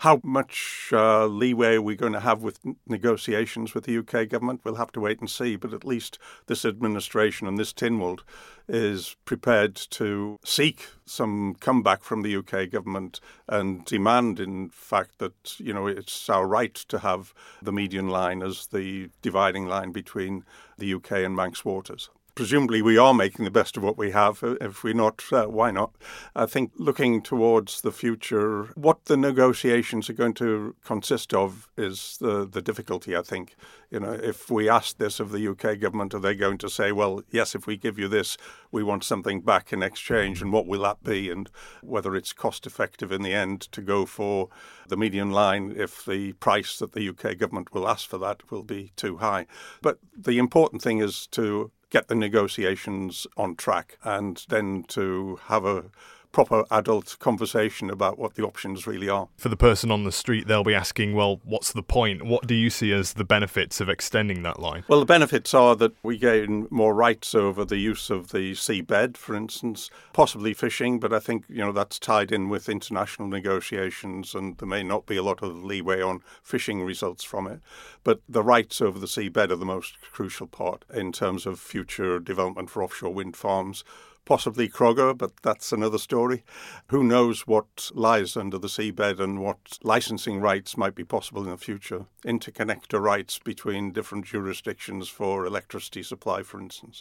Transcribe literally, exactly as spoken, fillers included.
How much uh, leeway are we going to have with n- negotiations with the U K government? We'll have to wait and see. But at least this administration and this Tynwald is prepared to seek some comeback from the U K government and demand, in fact, that you know it's our right to have the median line as the dividing line between the U K and Manx waters. Presumably we are making the best of what we have. If we're not, uh, why not? I think looking towards the future, what the negotiations are going to consist of is the, the difficulty, I think. You know, if we ask this of the U K government, are they going to say, well, yes, if we give you this, we want something back in exchange, and what will that be? And whether it's cost effective in the end to go for the median line if the price that the U K government will ask for that will be too high. But the important thing is to get the negotiations on track and then to have a proper adult conversation about what the options really are. For the person on the street, they'll be asking, well, what's the point? What do you see as the benefits of extending that line? Well, the benefits are that we gain more rights over the use of the seabed, for instance, possibly fishing, but I think, you know, that's tied in with international negotiations and there may not be a lot of leeway on fishing results from it. But the rights over the seabed are the most crucial part in terms of future development for offshore wind farms. Possibly Crogger, but that's another story. Who knows what lies under the seabed and what licensing rights might be possible in the future. Interconnector rights between different jurisdictions for electricity supply, for instance.